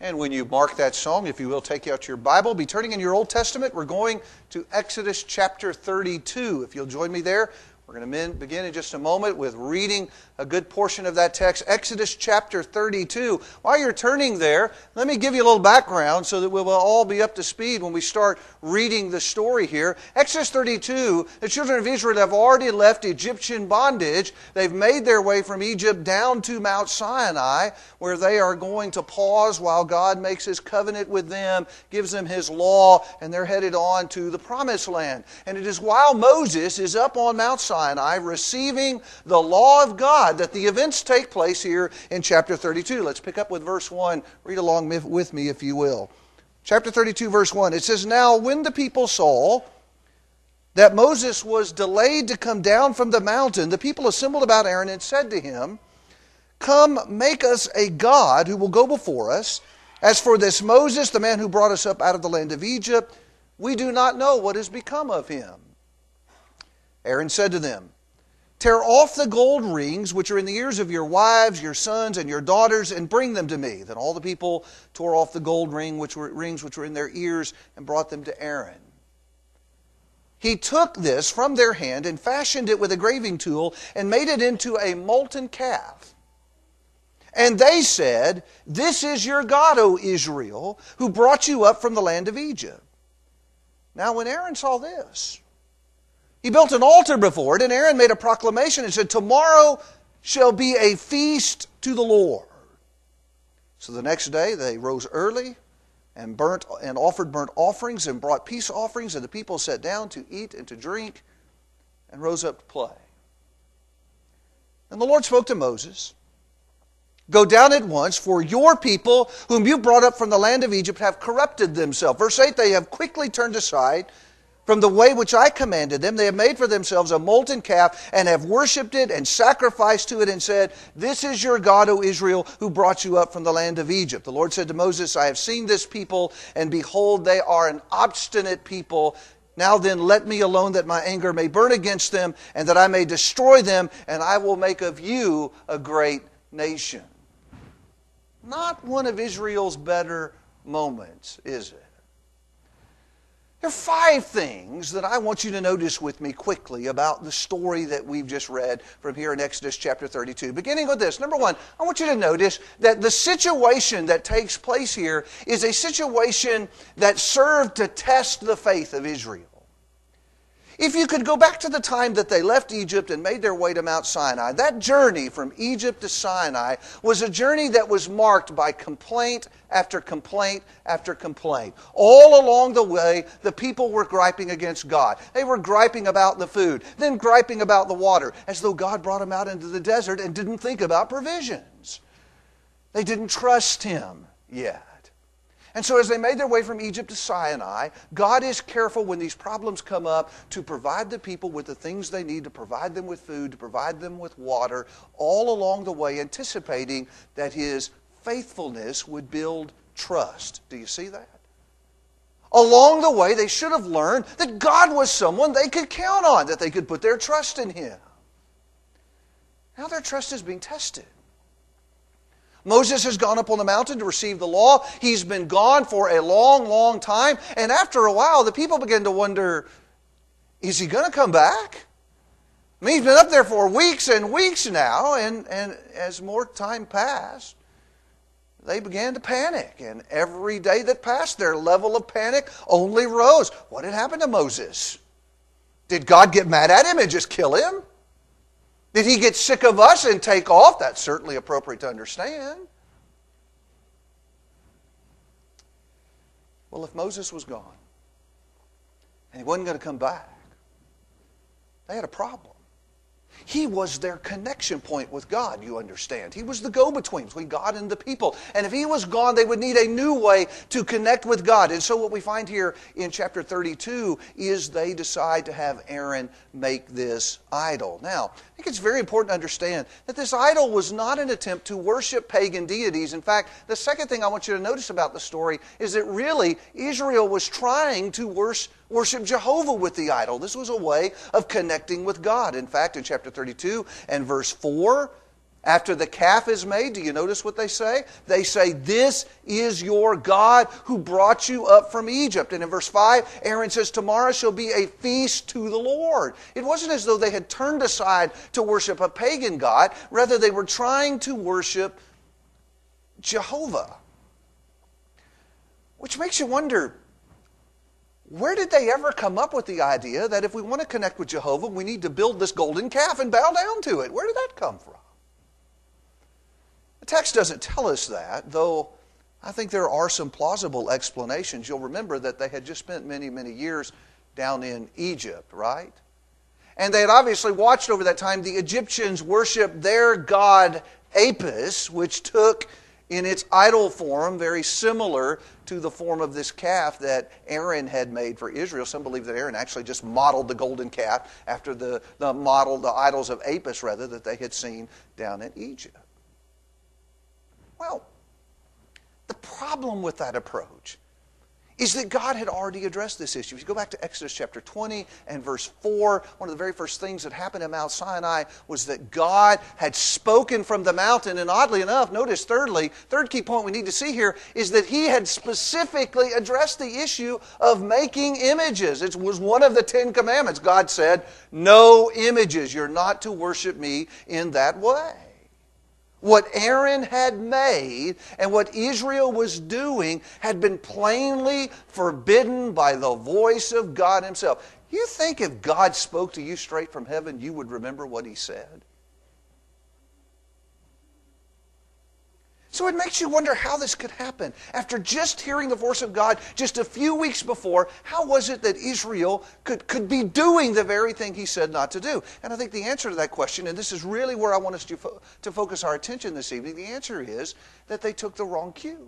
And when you mark that song, if you will, take out your Bible, be turning in your Old Testament. We're going to Exodus chapter 32. If you'll join me there, we're going to begin in just a moment with reading a good portion of that text, Exodus chapter 32. While you're turning there, let me give you a little background so that we will all be up to speed when we start reading the story here. Exodus 32, the children of Israel have already left Egyptian bondage. They've made their way from Egypt down to Mount Sinai, where they are going to pause while God makes His covenant with them, gives them His law, and they're headed on to the Promised Land. And it is while Moses is up on Mount Sinai receiving the law of God that the events take place here in chapter 32. Let's pick up with verse 1. Read along with me if you will. Chapter 32, verse 1. It says, "Now when the people saw that Moses was delayed to come down from the mountain, the people assembled about Aaron and said to him, 'Come, make us a god who will go before us. As for this Moses, the man who brought us up out of the land of Egypt, we do not know what has become of him.' Aaron said to them, 'Tear off the gold rings which are in the ears of your wives, your sons, and your daughters, and bring them to me.' Then all the people tore off the gold rings which were in their ears and brought them to Aaron. He took this from their hand and fashioned it with a graving tool and made it into a molten calf. And they said, 'This is your God, O Israel, who brought you up from the land of Egypt.' Now when Aaron saw this, he built an altar before it, and Aaron made a proclamation and said, 'Tomorrow shall be a feast to the Lord.' So the next day they rose early and offered burnt offerings and brought peace offerings, and the people sat down to eat and to drink and rose up to play. And the Lord spoke to Moses, 'Go down at once, for your people, whom you brought up from the land of Egypt, have corrupted themselves.' Verse 8, 'They have quickly turned aside from the way which I commanded them. They have made for themselves a molten calf and have worshipped it and sacrificed to it and said, "This is your God, O Israel, who brought you up from the land of Egypt." The Lord said to Moses, "I have seen this people, and behold, they are an obstinate people. Now then, let me alone that my anger may burn against them and that I may destroy them, and I will make of you a great nation." Not one of Israel's better moments, is it? There are 5 things that I want you to notice with me quickly about the story that we've just read from here in Exodus chapter 32. Beginning with this. Number 1, I want you to notice that the situation that takes place here is a situation that served to test the faith of Israel. If you could go back to the time that they left Egypt and made their way to Mount Sinai, that journey from Egypt to Sinai was a journey that was marked by complaint after complaint after complaint. All along the way, the people were griping against God. They were griping about the food, then griping about the water, as though God brought them out into the desert and didn't think about provisions. They didn't trust Him yet. And so as they made their way from Egypt to Sinai, God is careful when these problems come up to provide the people with the things they need, to provide them with food, to provide them with water, all along the way anticipating that His faithfulness would build trust. Do you see that? Along the way, they should have learned that God was someone they could count on, that they could put their trust in Him. Now their trust is being tested. Moses has gone up on the mountain to receive the law. He's been gone for a long, long time. And after a while, the people begin to wonder, is he going to come back? I mean, he's been up there for weeks and weeks now. And as more time passed, they began to panic. And every day that passed, their level of panic only rose. What had happened to Moses? Did God get mad at him and just kill him? Did He get sick of us and take off? That's certainly appropriate to understand. Well, if Moses was gone and he wasn't going to come back, they had a problem. He was their connection point with God, you understand. He was the go-between between God and the people. And if He was gone, they would need a new way to connect with God. And so what we find here in chapter 32 is they decide to have Aaron make this idol. Now, I think it's very important to understand that this idol was not an attempt to worship pagan deities. In fact, the second thing I want you to notice about the story is that really Israel was trying to worship Jehovah with the idol. This was a way of connecting with God. In fact, in chapter 32 and verse 4, After the calf is made, do you notice what they say? They say, "This is your God who brought you up from Egypt." And in verse 5, Aaron says, "Tomorrow shall be a feast to the Lord." It wasn't as though they had turned aside to worship a pagan god. Rather, they were trying to worship Jehovah. Which makes you wonder, where did they ever come up with the idea that if we want to connect with Jehovah, we need to build this golden calf and bow down to it? Where did that come from? The text doesn't tell us that, though I think there are some plausible explanations. You'll remember that they had just spent many, many years down in Egypt, right? And they had obviously watched over that time the Egyptians worship their god Apis, which took in its idol form very similar to the form of this calf that Aaron had made for Israel. Some believe that Aaron actually just modeled the golden calf after the idols of Apis, rather, that they had seen down in Egypt. Well, the problem with that approach is that God had already addressed this issue. If you go back to Exodus chapter 20 and verse 4, one of the very first things that happened at Mount Sinai was that God had spoken from the mountain. And oddly enough, notice third key point we need to see here is that He had specifically addressed the issue of making images. It was one of the 10 commandments. God said, "No images. You're not to worship me in that way." What Aaron had made and what Israel was doing had been plainly forbidden by the voice of God Himself. You think if God spoke to you straight from heaven, you would remember what He said? So it makes you wonder how this could happen. After just hearing the voice of God just a few weeks before, how was it that Israel could be doing the very thing He said not to do? And I think the answer to that question, and this is really where I want us to focus our attention this evening, the answer is that they took the wrong cue.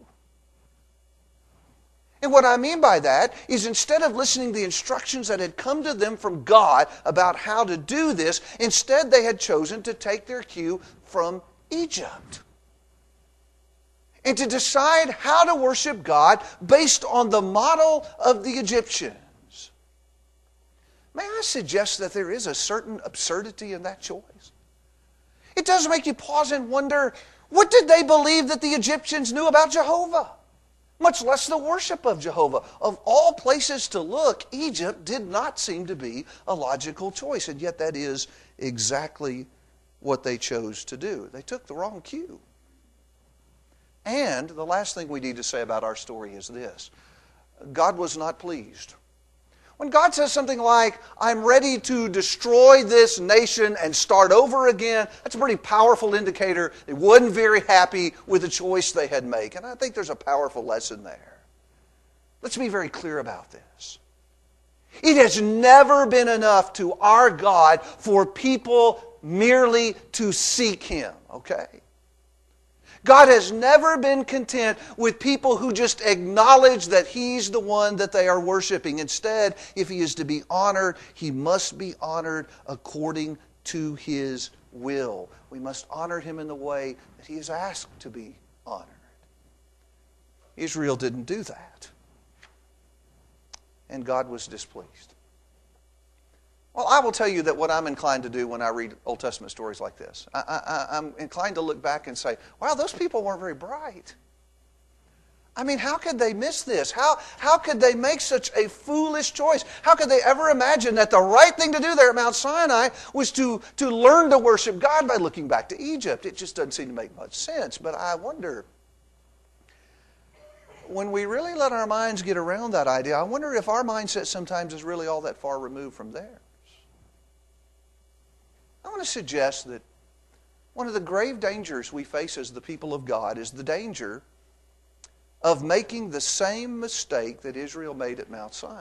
And what I mean by that is instead of listening to the instructions that had come to them from God about how to do this, instead they had chosen to take their cue from Egypt. And to decide how to worship God based on the model of the Egyptians. May I suggest that there is a certain absurdity in that choice? It does make you pause and wonder, what did they believe that the Egyptians knew about Jehovah? Much less the worship of Jehovah. Of all places to look, Egypt did not seem to be a logical choice. And yet that is exactly what they chose to do. They took the wrong cue. And the last thing we need to say about our story is this. God was not pleased. When God says something like, "I'm ready to destroy this nation and start over again," that's a pretty powerful indicator they wasn't very happy with the choice they had made. And I think there's a powerful lesson there. Let's be very clear about this. It has never been enough to our God for people merely to seek Him, okay? God has never been content with people who just acknowledge that He's the one that they are worshiping. Instead, if He is to be honored, He must be honored according to His will. We must honor Him in the way that He is asked to be honored. Israel didn't do that. And God was displeased. Well, I will tell you that what I'm inclined to do when I read Old Testament stories like this, I'm inclined to look back and say, wow, those people weren't very bright. I mean, how could they miss this? How could they make such a foolish choice? How could they ever imagine that the right thing to do there at Mount Sinai was to learn to worship God by looking back to Egypt? It just doesn't seem to make much sense. But I wonder, when we really let our minds get around that idea, I wonder if our mindset sometimes is really all that far removed from theirs. I want to suggest that one of the grave dangers we face as the people of God is the danger of making the same mistake that Israel made at Mount Sinai.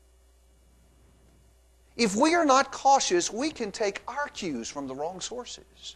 If we are not cautious, we can take our cues from the wrong sources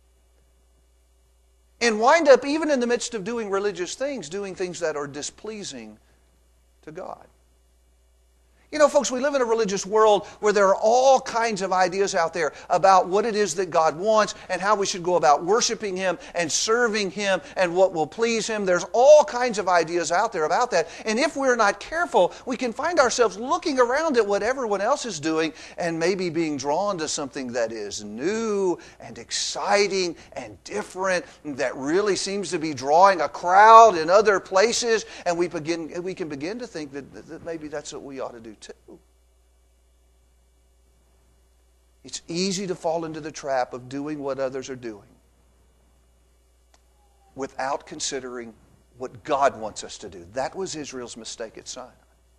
and wind up, even in the midst of doing religious things, doing things that are displeasing to God. You know, folks, we live in a religious world where there are all kinds of ideas out there about what it is that God wants and how we should go about worshiping Him and serving Him and what will please Him. There's all kinds of ideas out there about that. And if we're not careful, we can find ourselves looking around at what everyone else is doing and maybe being drawn to something that is new and exciting and different, that really seems to be drawing a crowd in other places. And we can begin to think that maybe that's what we ought to do too. It's easy to fall into the trap of doing what others are doing without considering what God wants us to do. That was Israel's mistake at Sinai.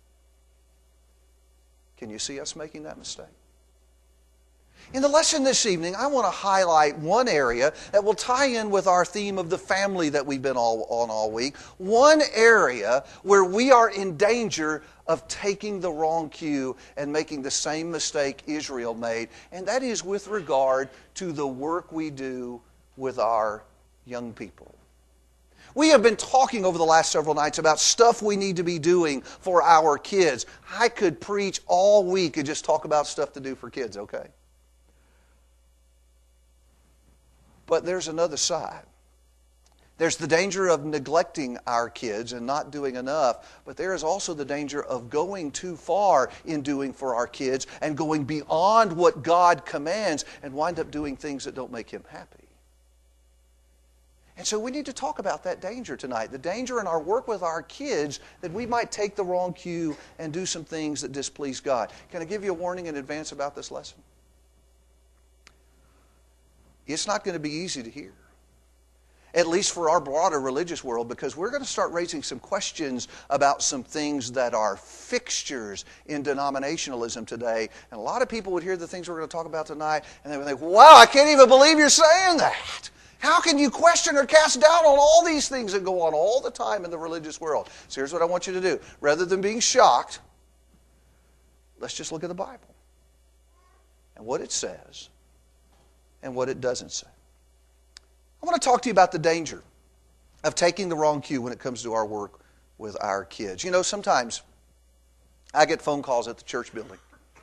Can you see us making that mistake? In the lesson this evening, I want to highlight one area that will tie in with our theme of the family that we've been on all week. One area where we are in danger of taking the wrong cue and making the same mistake Israel made, and that is with regard to the work we do with our young people. We have been talking over the last several nights about stuff we need to be doing for our kids. I could preach all week and just talk about stuff to do for kids, okay? But there's another side. There's the danger of neglecting our kids and not doing enough, but there is also the danger of going too far in doing for our kids and going beyond what God commands and wind up doing things that don't make Him happy. And so we need to talk about that danger tonight, the danger in our work with our kids that we might take the wrong cue and do some things that displease God. Can I give you a warning in advance about this lesson? It's not going to be easy to hear, at least for our broader religious world, because we're going to start raising some questions about some things that are fixtures in denominationalism today. And a lot of people would hear the things we're going to talk about tonight, and they would think, wow, I can't even believe you're saying that. How can you question or cast doubt on all these things that go on all the time in the religious world? So here's what I want you to do. Rather than being shocked, let's just look at the Bible and what it says and what it doesn't say. I want to talk to you about the danger of taking the wrong cue when it comes to our work with our kids. You know, sometimes I get phone calls at the church building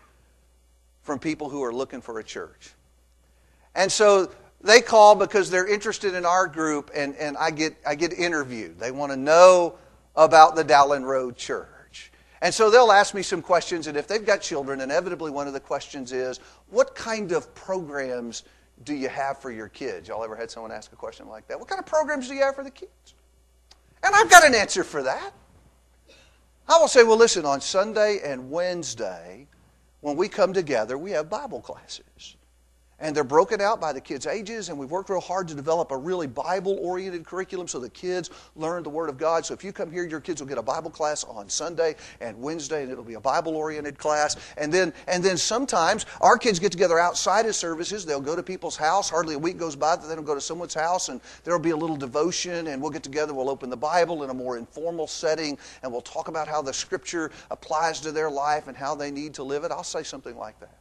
from people who are looking for a church. And so they call because they're interested in our group, and I get interviewed. They want to know about the Dowling Road Church. And so they'll ask me some questions, and if they've got children, inevitably one of the questions is, what kind of programs do you have for your kids? Y'all ever had someone ask a question like that? What kind of programs do you have for the kids? And I've got an answer for that. I will say, well, listen, on Sunday and Wednesday, when we come together, we have Bible classes. And they're broken out by the kids' ages, and we've worked real hard to develop a really Bible-oriented curriculum so the kids learn the Word of God. So if you come here, your kids will get a Bible class on Sunday and Wednesday, and it'll be a Bible-oriented class. And then sometimes our kids get together outside of services. They'll go to people's house. Hardly a week goes by that they don't go to someone's house, and there'll be a little devotion, and we'll get together. We'll open the Bible in a more informal setting, and we'll talk about how the Scripture applies to their life and how they need to live it. I'll say something like that.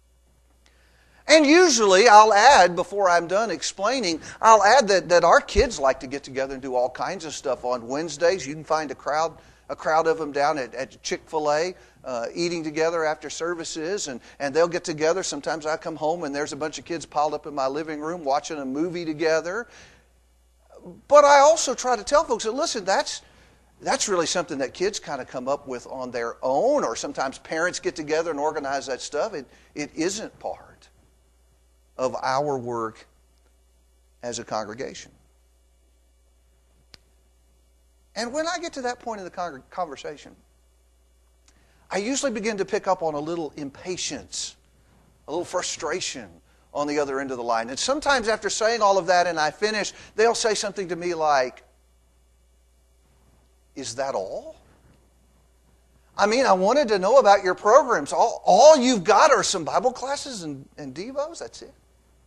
And usually I'll add, before I'm done explaining, I'll add that our kids like to get together and do all kinds of stuff on Wednesdays. You can find a crowd of them down at Chick-fil-A eating together after services, and they'll get together. Sometimes I come home and there's a bunch of kids piled up in my living room watching a movie together. But I also try to tell folks that, listen, that's really something that kids kind of come up with on their own, or sometimes parents get together and organize that stuff. It isn't part of our work as a congregation. And when I get to that point in the conversation, I usually begin to pick up on a little impatience, a little frustration on the other end of the line. And sometimes after saying all of that and I finish, they'll say something to me like, "Is that all? I mean, I wanted to know about your programs. All you've got are some Bible classes and devos? That's it?"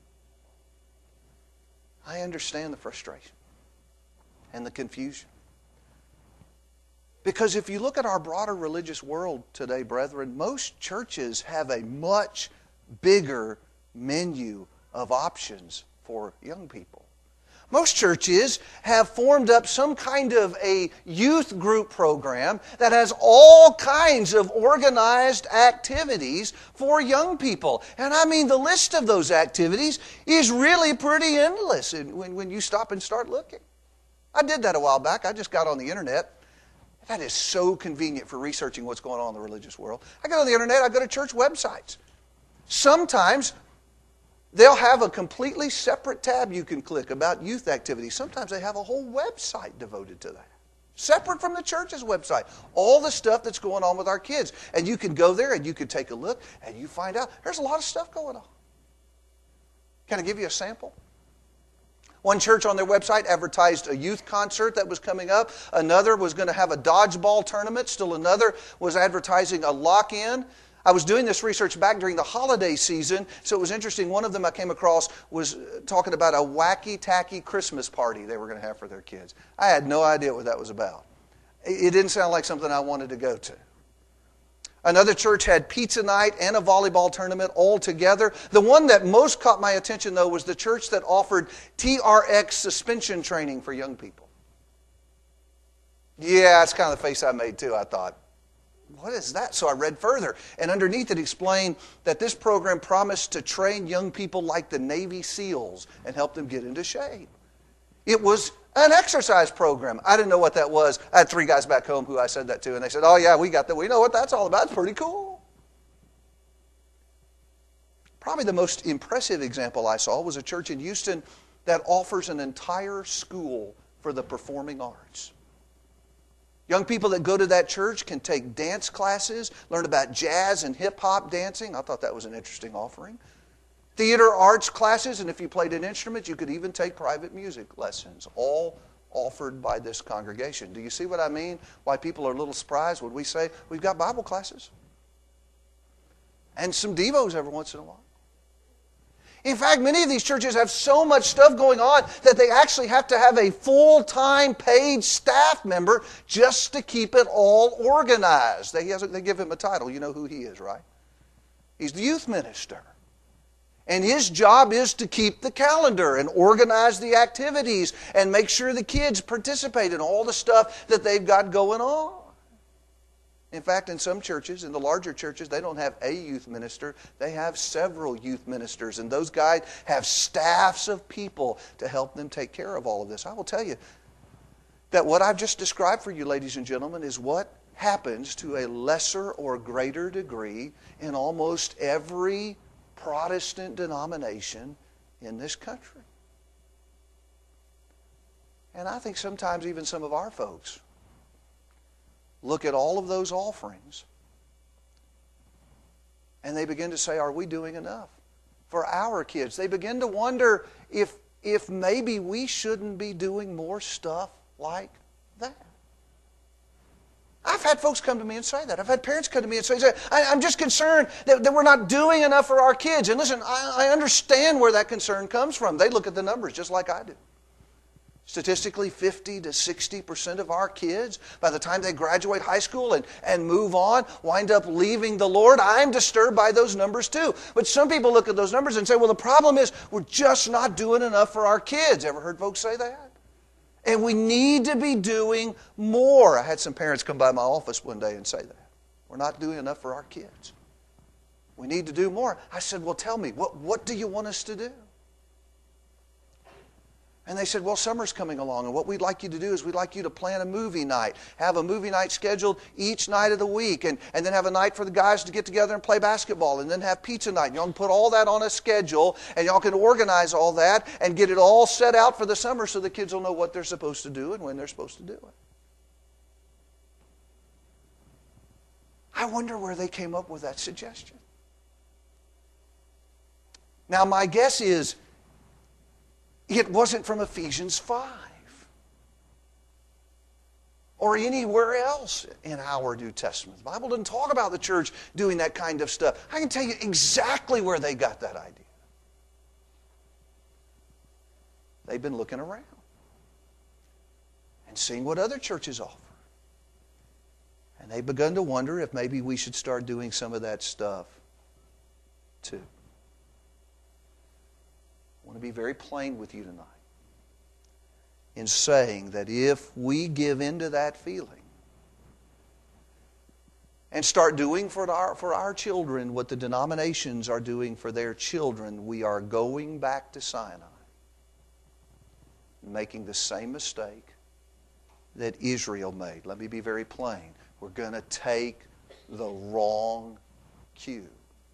I understand the frustration and the confusion. Because if you look at our broader religious world today, brethren, most churches have a much bigger menu of options for young people. Most churches have formed up some kind of a youth group program that has all kinds of organized activities for young people. And I mean, the list of those activities is really pretty endless when you stop and start looking. I did that a while back. I just got on the internet. That is so convenient for researching what's going on in the religious world. I go on the internet, I go to church websites. Sometimes they'll have a completely separate tab you can click about youth activities. Sometimes they have a whole website devoted to that, separate from the church's website. All the stuff that's going on with our kids. And you can go there and you can take a look and you find out there's a lot of stuff going on. Can I give you a sample? One church on their website advertised a youth concert that was coming up. Another was going to have a dodgeball tournament. Still another was advertising a lock-in. I was doing this research back during the holiday season, so it was interesting. One of them I came across was talking about a wacky-tacky Christmas party they were going to have for their kids. I had no idea what that was about. It didn't sound like something I wanted to go to. Another church had pizza night and a volleyball tournament all together. The one that most caught my attention, though, was the church that offered TRX suspension training for young people. Yeah, that's kind of the face I made, too, I thought. What is that? So I read further, and underneath it explained that this program promised to train young people like the Navy SEALs and help them get into shape. It was an exercise program. I didn't know what that was. I had 3 guys back home who I said that to, and they said, oh yeah, we got that. We know what that's all about. It's pretty cool. Probably the most impressive example I saw was a church in Houston that offers an entire school for the performing arts. Young people that go to that church can take dance classes, learn about jazz and hip-hop dancing. I thought that was an interesting offering. Theater arts classes, and if you played an instrument, you could even take private music lessons, all offered by this congregation. Do you see what I mean? Why people are a little surprised when we say we've got Bible classes and some devos every once in a while. In fact, many of these churches have so much stuff going on that they actually have to have a full-time paid staff member just to keep it all organized. They give him a title. You know who he is, right? He's the youth minister. And his job is to keep the calendar and organize the activities and make sure the kids participate in all the stuff that they've got going on. In fact, in some churches, in the larger churches, they don't have a youth minister. They have several youth ministers. And those guys have staffs of people to help them take care of all of this. I will tell you that what I've just described for you, ladies and gentlemen, is what happens to a lesser or greater degree in almost every Protestant denomination in this country. And I think sometimes even some of our folks look at all of those offerings and they begin to say, are we doing enough for our kids? They begin to wonder if maybe we shouldn't be doing more stuff like that. I've had folks come to me and say that. I've had parents come to me and say, I'm just concerned that we're not doing enough for our kids. And listen, I understand where that concern comes from. They look at the numbers just like I do. Statistically, 50 to 60% of our kids, by the time they graduate high school and move on, wind up leaving the Lord. I'm disturbed by those numbers too. But some people look at those numbers and say, well, the problem is we're just not doing enough for our kids. Ever heard folks say that? And we need to be doing more. I had some parents come by my office one day and say that. We're not doing enough for our kids. We need to do more. I said, well, tell me, what do you want us to do? And they said, well, summer's coming along, and what we'd like you to do is we'd like you to plan a movie night. Have a movie night scheduled each night of the week, and then have a night for the guys to get together and play basketball, and then have pizza night. And y'all can put all that on a schedule, and y'all can organize all that and get it all set out for the summer so the kids will know what they're supposed to do and when they're supposed to do it. I wonder where they came up with that suggestion. Now, my guess is it wasn't from Ephesians 5 or anywhere else in our New Testament. The Bible doesn't talk about the church doing that kind of stuff. I can tell you exactly where they got that idea. They've been looking around and seeing what other churches offer. And they've begun to wonder if maybe we should start doing some of that stuff too. I want to be very plain with you tonight. in saying that if we give into that feeling and start doing for our children what the denominations are doing for their children, we are going back to Sinai, making the same mistake that Israel made. Let me be very plain. We're going to take the wrong cue.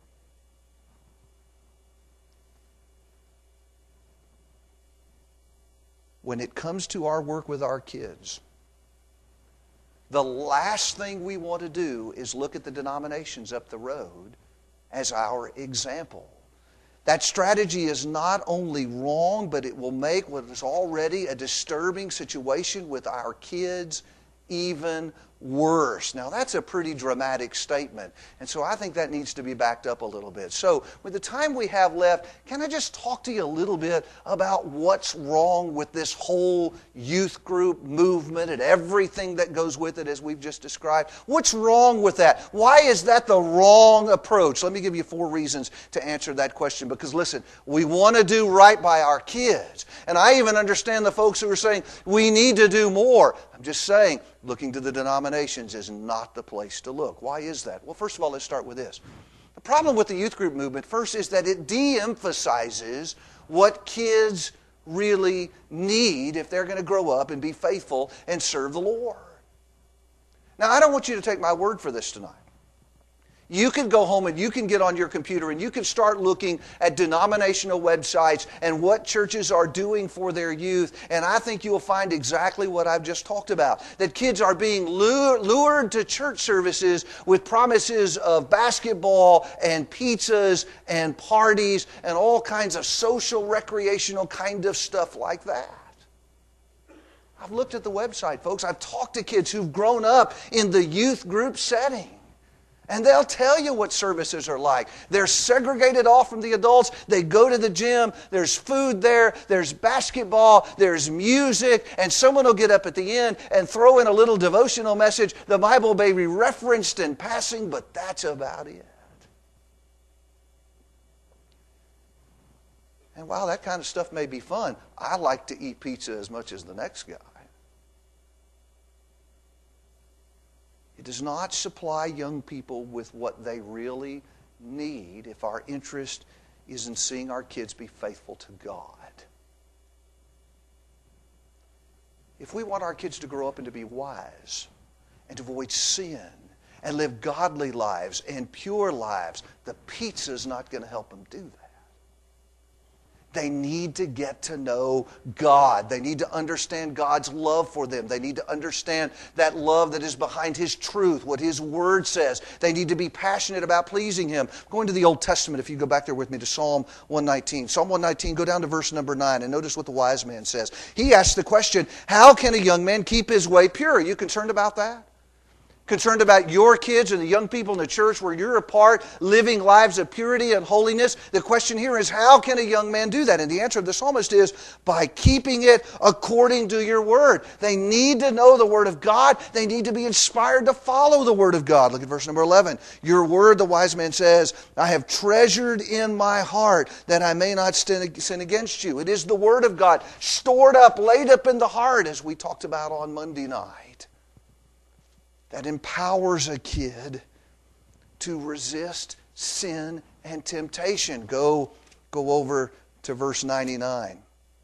When it comes to our work with our kids, the last thing we want to do is look at the denominations up the road as our example. That strategy is not only wrong, but it will make what is already a disturbing situation with our kids even worse. Now, that's a pretty dramatic statement, and so I think that needs to be backed up a little bit. So, with the time we have left, can I just talk to you a little bit about what's wrong with this whole youth group movement and everything that goes with it, as we've just described? What's wrong with that? Why is that the wrong approach? Let me give you 4 reasons to answer that question, because listen, we want to do right by our kids, and I even understand the folks who are saying we need to do more. I'm just saying, looking to the denominations is not the place to look. Why is that? Well, first of all, let's start with this. The problem with the youth group movement, first, is that it de-emphasizes what kids really need if they're going to grow up and be faithful and serve the Lord. Now, I don't want you to take my word for this tonight. You can go home and you can get on your computer and you can start looking at denominational websites and what churches are doing for their youth, and I think you'll find exactly what I've just talked about. That kids are being lured to church services with promises of basketball and pizzas and parties and all kinds of social, recreational kind of stuff like that. I've looked at the website, folks. I've talked to kids who've grown up in the youth group setting. And they'll tell you what services are like. They're segregated off from the adults. They go to the gym. There's food there. There's basketball. There's music. And someone will get up at the end and throw in a little devotional message. The Bible may be referenced in passing, but that's about it. And while that kind of stuff may be fun, I like to eat pizza as much as the next guy. It does not supply young people with what they really need if our interest is in seeing our kids be faithful to God. If we want our kids to grow up and to be wise and to avoid sin and live godly lives and pure lives, the pizza is not going to help them do that. They need to get to know God. They need to understand God's love for them. They need to understand that love that is behind His truth, what His Word says. They need to be passionate about pleasing Him. Going to the Old Testament, if you go back there with me to Psalm 119. Psalm 119, go down to verse number 9 and notice what the wise man says. He asks the question, how can a young man keep his way pure? Are you concerned about that? Concerned about your kids and the young people in the church where you're a part, living lives of purity and holiness? The question here is, how can a young man do that? And the answer of the psalmist is, by keeping it according to your word. They need to know the word of God. They need to be inspired to follow the word of God. Look at verse number 11. Your word, the wise man says, I have treasured in my heart that I may not sin against you. It is the word of God stored up, laid up in the heart, as we talked about on Monday night, that empowers a kid to resist sin and temptation. Go over to verse 99.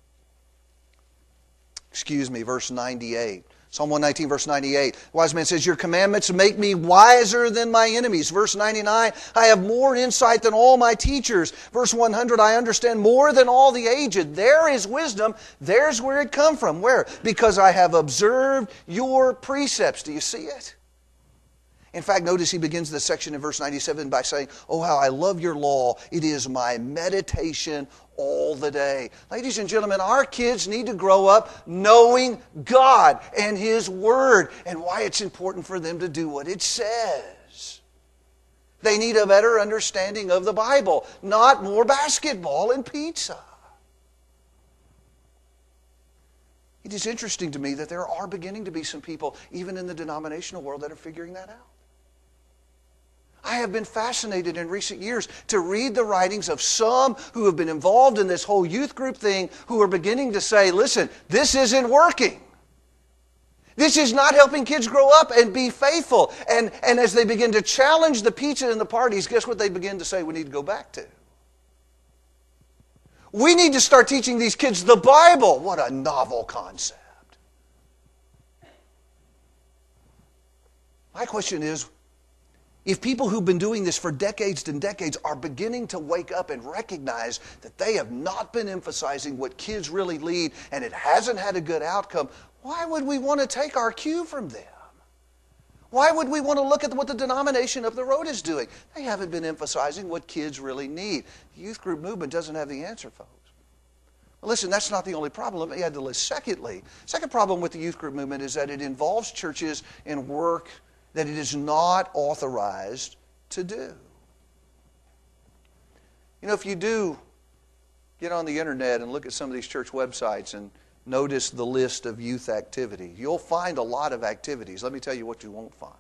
Verse 98. Psalm 119, verse 98. The wise man says, your commandments make me wiser than my enemies. Verse 99, I have more insight than all my teachers. Verse 100, I understand more than all the aged. There is wisdom. There's where it come from. Where? Because I have observed your precepts. Do you see it? In fact, notice he begins this section in verse 97 by saying, oh, how I love your law. It is my meditation all the day. Ladies and gentlemen, our kids need to grow up knowing God and His Word and why it's important for them to do what it says. They need a better understanding of the Bible, not more basketball and pizza. It is interesting to me that there are beginning to be some people, even in the denominational world, that are figuring that out. I have been fascinated in recent years to read the writings of some who have been involved in this whole youth group thing who are beginning to say, listen, this isn't working. This is not helping kids grow up and be faithful. And as they begin to challenge the pizza and the parties, guess what they begin to say we need to go back to? We need to start teaching these kids the Bible. What a novel concept. My question is, if people who've been doing this for decades and decades are beginning to wake up and recognize that they have not been emphasizing what kids really need and it hasn't had a good outcome, why would we want to take our cue from them? Why would we want to look at what the denomination of the road is doing? They haven't been emphasizing what kids really need. The youth group movement doesn't have the answer, folks. Well, listen, that's not the only problem. Let me add to the list. Second problem with the youth group movement is that it involves churches in work that it is not authorized to do. You know, if you do get on the internet and look at some of these church websites and notice the list of youth activities, you'll find a lot of activities. Let me tell you what you won't find.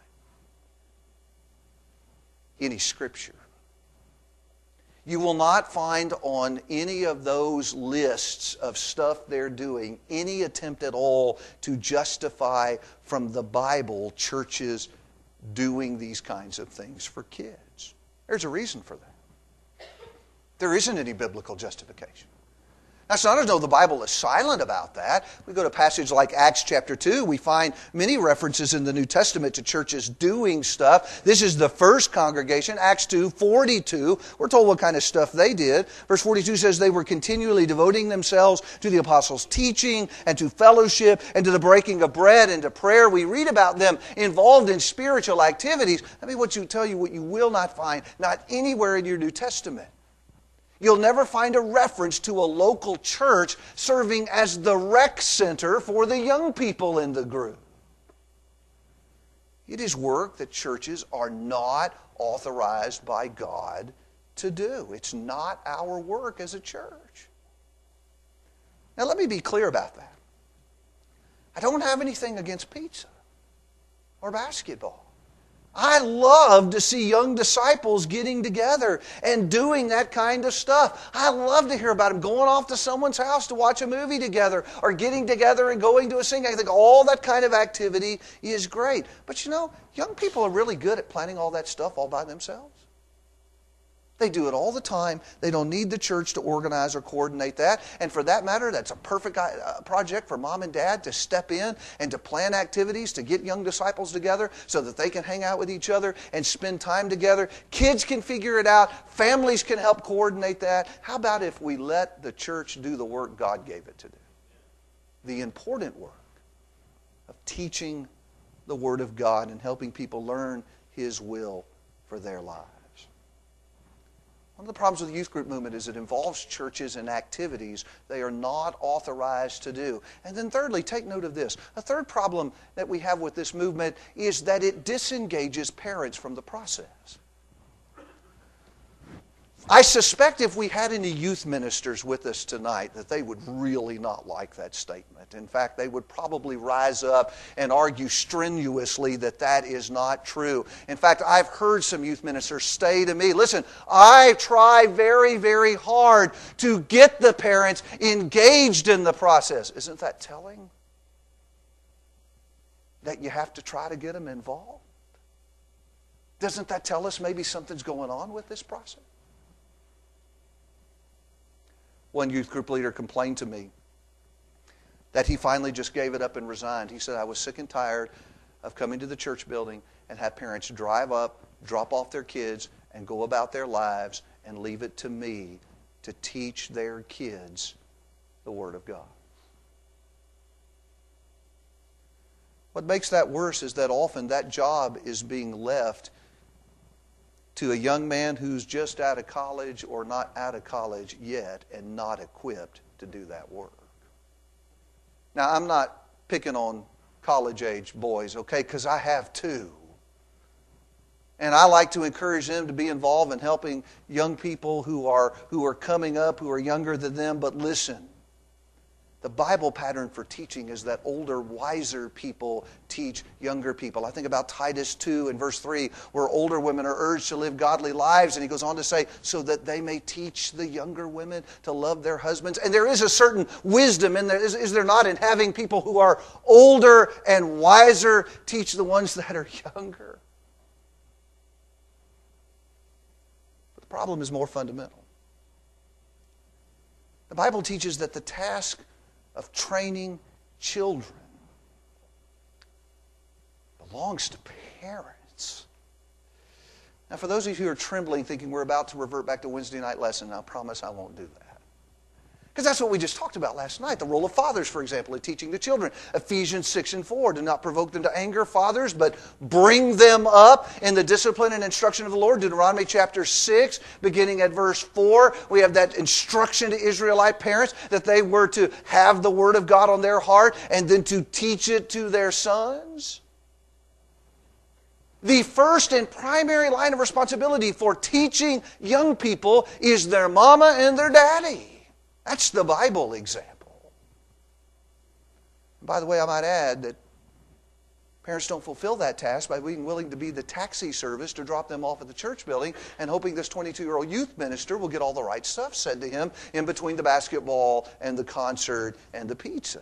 Any scripture. You will not find on any of those lists of stuff they're doing any attempt at all to justify from the Bible churches doing these kinds of things for kids. There's a reason for that. There isn't any biblical justification. That's not as though the Bible is silent about that. We go to a passage like Acts chapter 2. We find many references in the New Testament to churches doing stuff. This is the first congregation, Acts 2:42. We're told what kind of stuff they did. Verse 42 says they were continually devoting themselves to the apostles' teaching and to fellowship and to the breaking of bread and to prayer. We read about them involved in spiritual activities. Let me tell you what you will not find, not anywhere in your New Testament. You'll never find a reference to a local church serving as the rec center for the young people in the group. It is work that churches are not authorized by God to do. It's not our work as a church. Now let me be clear about that. I don't have anything against pizza or basketball. I love to see young disciples getting together and doing that kind of stuff. I love to hear about them going off to someone's house to watch a movie together or getting together and going to a sing. I think all that kind of activity is great. But you know, young people are really good at planning all that stuff all by themselves. They do it all the time. They don't need the church to organize or coordinate that. And for that matter, that's a perfect project for mom and dad to step in and to plan activities to get young disciples together so that they can hang out with each other and spend time together. Kids can figure it out. Families can help coordinate that. How about if we let the church do the work God gave it to do? The important work of teaching the Word of God and helping people learn His will for their lives. One of the problems with the youth group movement is it involves churches and activities they are not authorized to do. And then thirdly, take note of this. A third problem that we have with this movement is that it disengages parents from the process. I suspect if we had any youth ministers with us tonight that they would really not like that statement. In fact, they would probably rise up and argue strenuously that that is not true. In fact, I've heard some youth ministers say to me, listen, I try very, very hard to get the parents engaged in the process. Isn't that telling? That you have to try to get them involved? Doesn't that tell us maybe something's going on with this process? One youth group leader complained to me that he finally just gave it up and resigned. He said, I was sick and tired of coming to the church building and have parents drive up, drop off their kids, and go about their lives and leave it to me to teach their kids the Word of God. What makes that worse is that often that job is being left to a young man who's just out of college or not out of college yet and not equipped to do that work. Now, I'm not picking on college-age boys, okay, because I have two. And I like to encourage them to be involved in helping young people who are coming up, who are younger than them. But listen, The Bible pattern for teaching is that older, wiser people teach younger people. I think about Titus 2 and verse 3, where older women are urged to live godly lives. And he goes on to say, so that they may teach the younger women to love their husbands. And there is a certain wisdom in there, is there not, in having people who are older and wiser teach the ones that are younger? But the problem is more fundamental. The Bible teaches that the task of training children belongs to parents. Now, for those of you who are trembling, thinking we're about to revert back to Wednesday night lesson, I promise I won't do that. Because that's what we just talked about last night. The role of fathers, for example, in teaching the children. Ephesians 6 and 4, do not provoke them to anger, fathers, but bring them up in the discipline and instruction of the Lord. Deuteronomy chapter 6, beginning at verse 4, we have that instruction to Israelite parents that they were to have the Word of God on their heart and then to teach it to their sons. The first and primary line of responsibility for teaching young people is their mama and their daddy. That's the Bible example. And by the way, I might add that parents don't fulfill that task by being willing to be the taxi service to drop them off at the church building and hoping this 22-year-old youth minister will get all the right stuff said to him in between the basketball and the concert and the pizza.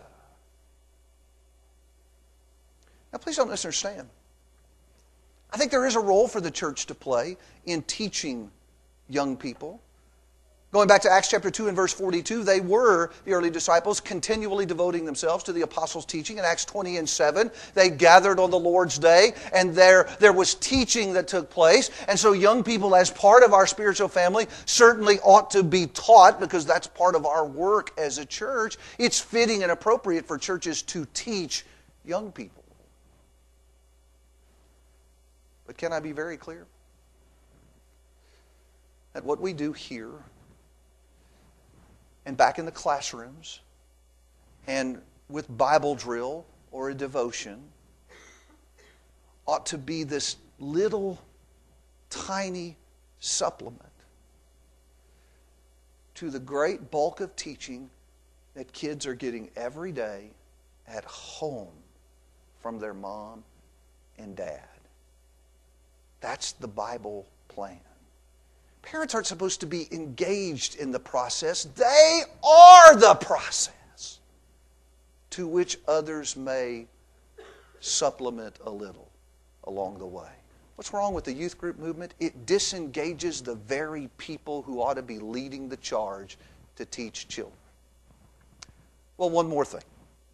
Now, please don't misunderstand. I think there is a role for the church to play in teaching young people. Going back to Acts chapter 2 and verse 42, they were, the early disciples, continually devoting themselves to the apostles' teaching. In Acts 20 and 7, they gathered on the Lord's Day, and there was teaching that took place. And so young people, as part of our spiritual family, certainly ought to be taught, because that's part of our work as a church. It's fitting and appropriate for churches to teach young people. But can I be very clear? That what we do here and back in the classrooms and with Bible drill or a devotion ought to be this little tiny supplement to the great bulk of teaching that kids are getting every day at home from their mom and dad. That's the Bible plan. Parents aren't supposed to be engaged in the process. They are the process to which others may supplement a little along the way. What's wrong with the youth group movement? It disengages the very people who ought to be leading the charge to teach children. Well, one more thing.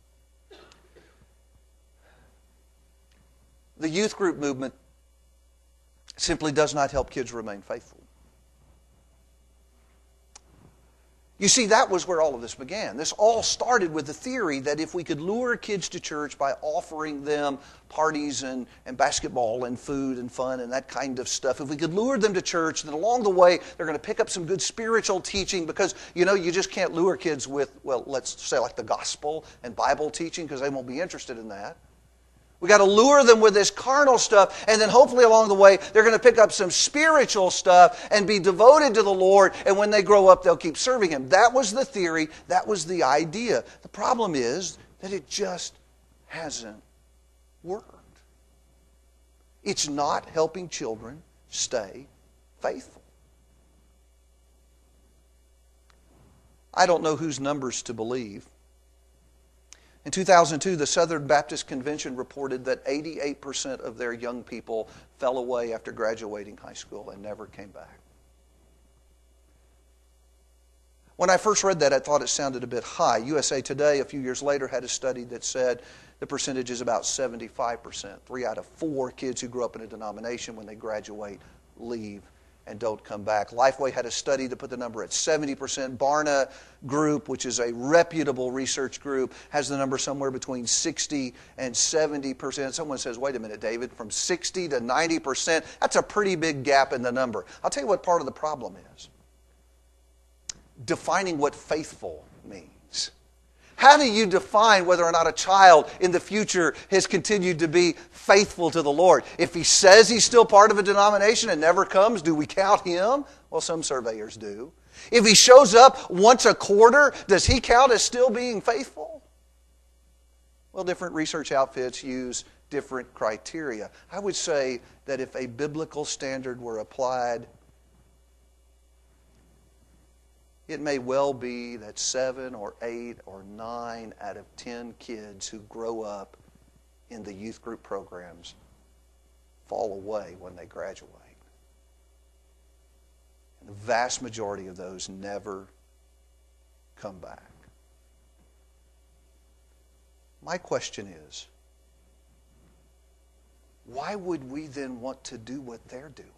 The youth group movement simply does not help kids remain faithful. You see, that was where all of this began. This all started with the theory that if we could lure kids to church by offering them parties and basketball and food and fun and that kind of stuff, if we could lure them to church, then along the way they're going to pick up some good spiritual teaching, because, you know, you just can't lure kids with, well, let's say like the gospel and Bible teaching, because they won't be interested in that. We got to lure them with this carnal stuff, and then hopefully along the way they're going to pick up some spiritual stuff and be devoted to the Lord, and when they grow up they'll keep serving Him. That was the theory. That was the idea. The problem is that it just hasn't worked. It's not helping children stay faithful. I don't know whose numbers to believe. In 2002, the Southern Baptist Convention reported that 88% of their young people fell away after graduating high school and never came back. When I first read that, I thought it sounded a bit high. USA Today, a few years later, had a study that said the percentage is about 75%. 3 out of 4 kids who grew up in a denomination, when they graduate, leave and don't come back. Lifeway had a study that put the number at 70%. Barna Group, which is a reputable research group, has the number somewhere between 60 and 70%. Someone says, wait a minute, David, from 60 to 90%, that's a pretty big gap in the number. I'll tell you what part of the problem is. Defining what faithful means. How do you define whether or not a child in the future has continued to be faithful to the Lord? If he says he's still part of a denomination and never comes, do we count him? Well, some surveyors do. If he shows up once a quarter, does he count as still being faithful? Well, different research outfits use different criteria. I would say that if a biblical standard were applied, it may well be that 7 or 8 or 9 out of 10 kids who grow up in the youth group programs fall away when they graduate. And the vast majority of those never come back. My question is, why would we then want to do what they're doing?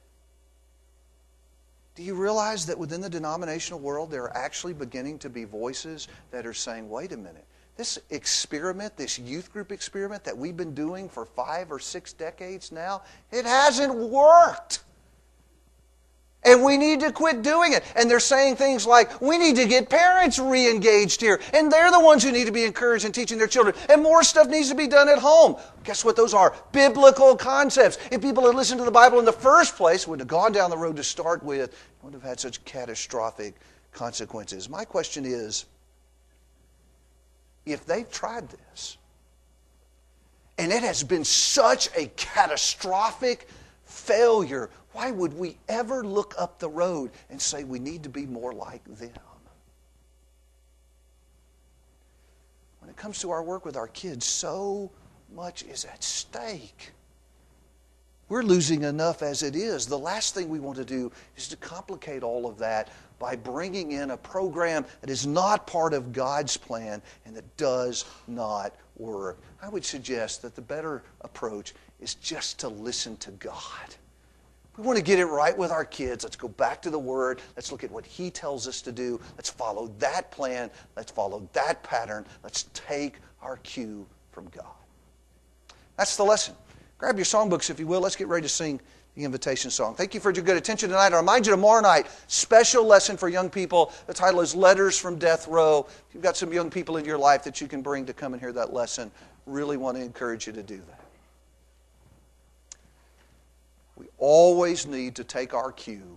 Do you realize that within the denominational world there are actually beginning to be voices that are saying, wait a minute, this experiment, this youth group experiment that we've been doing for 5 or 6 decades now, it hasn't worked. And we need to quit doing it. And they're saying things like, we need to get parents re-engaged here. And they're the ones who need to be encouraged in teaching their children. And more stuff needs to be done at home. Guess what those are? Biblical concepts. If people had listened to the Bible in the first place, would have gone down the road to start with, wouldn't have had such catastrophic consequences. My question is, if they've tried this, and it has been such a catastrophic failure, why would we ever look up the road and say we need to be more like them? When it comes to our work with our kids, so much is at stake. We're losing enough as it is. The last thing we want to do is to complicate all of that by bringing in a program that is not part of God's plan and that does not work. I would suggest that the better approach is just to listen to God. We want to get it right with our kids. Let's go back to the Word. Let's look at what He tells us to do. Let's follow that plan. Let's follow that pattern. Let's take our cue from God. That's the lesson. Grab your songbooks, if you will. Let's get ready to sing the invitation song. Thank you for your good attention tonight. I remind you tomorrow night, special lesson for young people. The title is Letters from Death Row. If you've got some young people in your life that you can bring to come and hear that lesson, really want to encourage you to do that. We always need to take our cue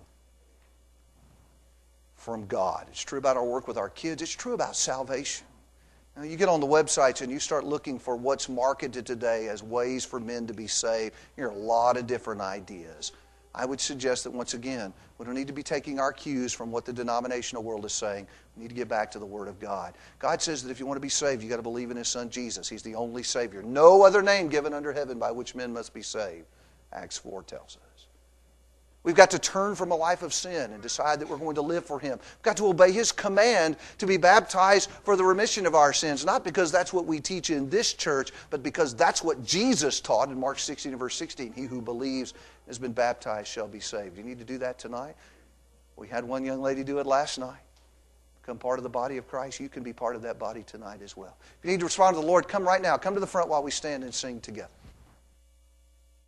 from God. It's true about our work with our kids. It's true about salvation. Now, you get on the websites and you start looking for what's marketed today as ways for men to be saved. You hear a lot of different ideas. I would suggest that once again, we don't need to be taking our cues from what the denominational world is saying. We need to get back to the Word of God. God says that if you want to be saved, you've got to believe in His Son Jesus. He's the only Savior. No other name given under heaven by which men must be saved. Acts 4 tells us. We've got to turn from a life of sin and decide that we're going to live for Him. We've got to obey His command to be baptized for the remission of our sins, not because that's what we teach in this church, but because that's what Jesus taught in Mark 16 and verse 16. He who believes and has been baptized shall be saved. You need to do that tonight. We had one young lady do it last night. Become part of the body of Christ. You can be part of that body tonight as well. If you need to respond to the Lord, come right now. Come to the front while we stand and sing together.